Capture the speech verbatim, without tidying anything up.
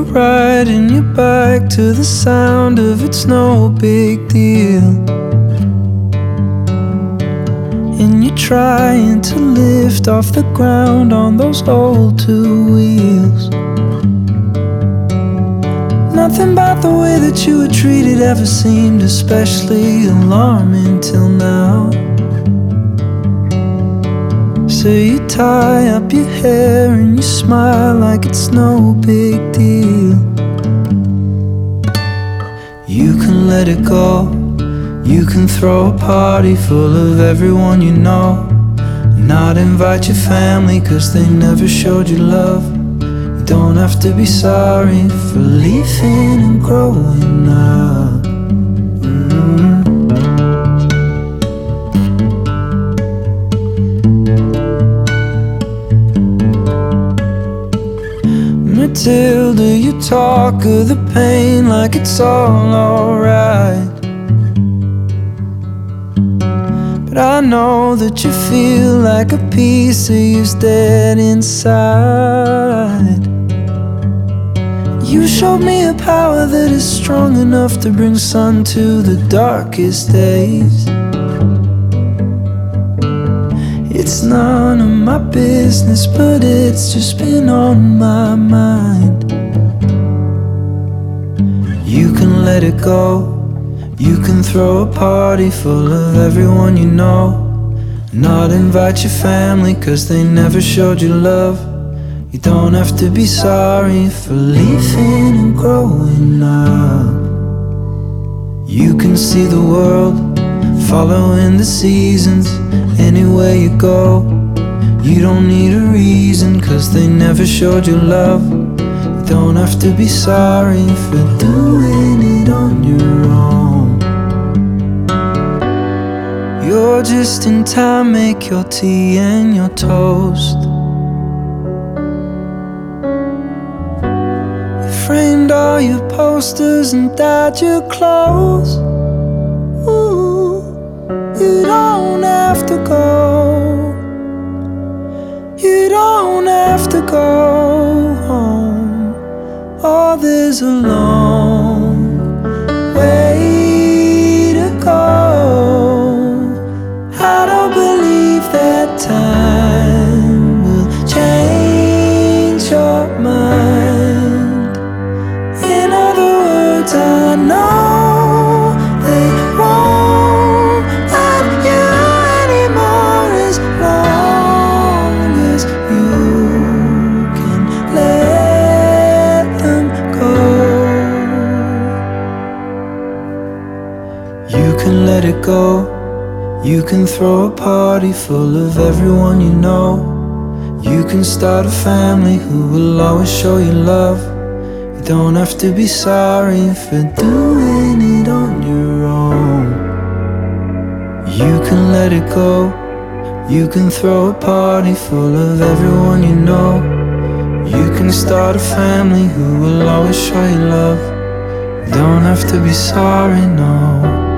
riding your bike to the sound of It's No Big Deal, and you're trying to lift off the ground on those old two wheels. Nothing about the way that you were treated ever seemed especially alarming till now. So you tie up your hair and you smile like it's no big deal. You can let it go. You can throw a party full of everyone you know, and not invite your family cause they never showed you love. You don't have to be sorry for leaving and growing up. mm-hmm. Matilda, you talk of the pain like it's all alright, but I know that you feel like a piece of you's dead inside. You showed me a power that is strong enough to bring sun to the darkest days. It's none of my business, but it's just been on my mind. You can let it go. You can throw a party full of everyone you know, not invite your family cause they never showed you love. You don't have to be sorry for leaving and growing up. You can see the world, following the seasons, anywhere you go. You don't need a reason cause they never showed you love. You don't have to be sorry for doing it on your own. You're just in time, make your tea and your toast. You framed all your posters and dyed your clothes. Ooh, you don't have to go. You don't have to go home. Oh, there's a long way to go. I don't believe that time will change your mind. In other words, I know they won't love you anymore as long as you can let them go. You can let it go. You can throw a party full of everyone you know. You can start a family who will always show you love. You don't have to be sorry for doing it on your own. You can let it go. You can throw a party full of everyone you know. You can start a family who will always show you love. You don't have to be sorry, no.